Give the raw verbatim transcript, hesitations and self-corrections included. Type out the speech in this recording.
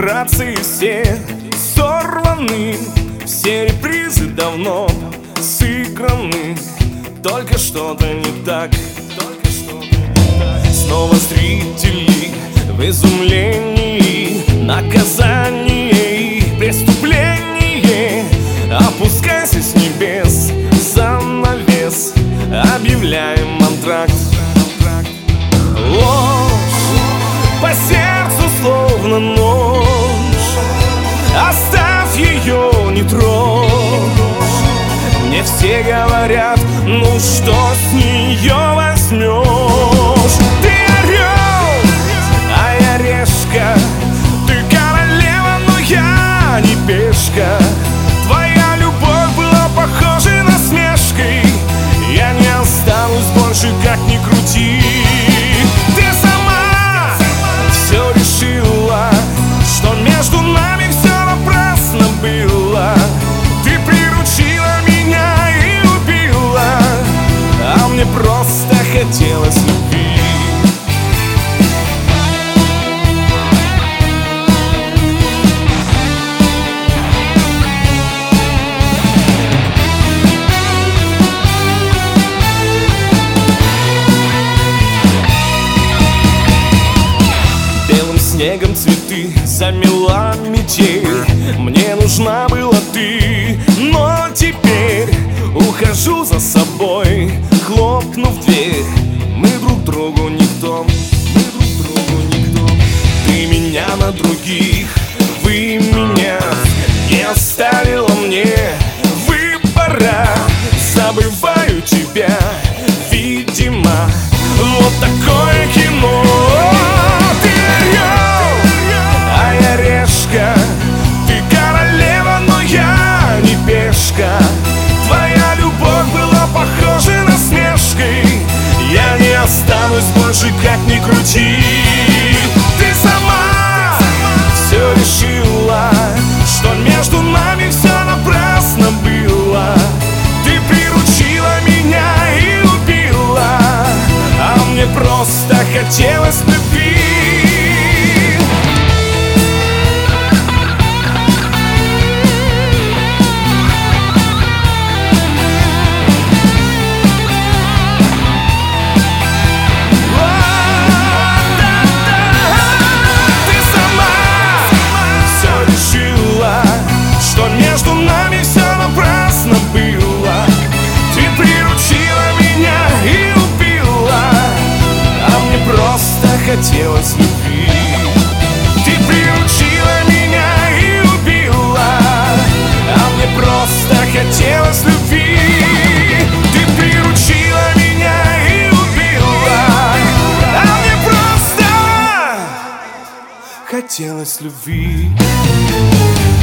Декорации все сорваны, все репризы давно сыграны. Только что-то не так, только что-то не так. Снова зрители в изумлении, наказание и преступление. Опускайся с небес, занавес, объявляем антракт. Ложь по сердцу словно нож, оставь ее, не трожь. Мне все говорят, ну что с нее возьмешь? Ты орел, а я решка. Ты королева, но я не пешка. Твоя любовь была похожа насмешкой. Я не останусь больше, как ни крути. Ты сама все решила, что между нами все напрасно было. Ты приручила меня и убила, а мне просто хотелось любви. Снегом цветы замела метель. Мне нужна была ты, но теперь ухожу за собой, хлопнув дверь. Мы друг другу никто, мы друг другу никто. Ты меня на других, вы меня не оставила мне выбора. Забываю тебя, видимо, вот такое кино. Ты королева, но я не пешка. Твоя любовь была похожа насмешкой. Я не останусь больше, как ни крути. Ты сама все решила, что между нами все напрасно было. Ты приручила меня и убила, а мне просто хотелось любви. Хотелось любви. Ты приручила меня и убила, а мне просто хотелось любви. Ты приручила меня и убила, а мне просто хотелось любви.